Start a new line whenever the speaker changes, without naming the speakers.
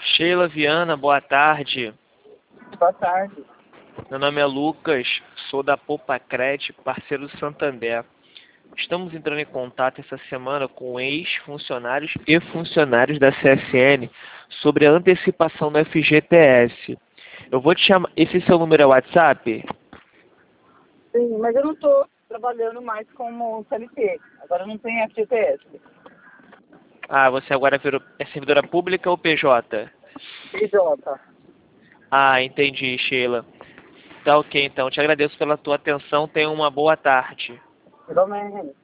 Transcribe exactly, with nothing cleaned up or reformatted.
Sheila Viana, boa tarde.
Boa tarde.
Meu nome é Lucas, sou da Popacred, parceiro do Santander. Estamos entrando em contato essa semana com ex-funcionários e funcionários da C S N sobre a antecipação do F G T S. Eu vou te chamar... Esse seu número é WhatsApp?
Sim, mas eu não estou trabalhando mais como C L T. Agora eu não tenho F G T S.
Ah, você agora virou... é servidora pública ou P J?
P J.
Ah, entendi, Sheila. Tá ok, então. Te agradeço pela tua atenção. Tenha uma boa tarde.
Igualmente.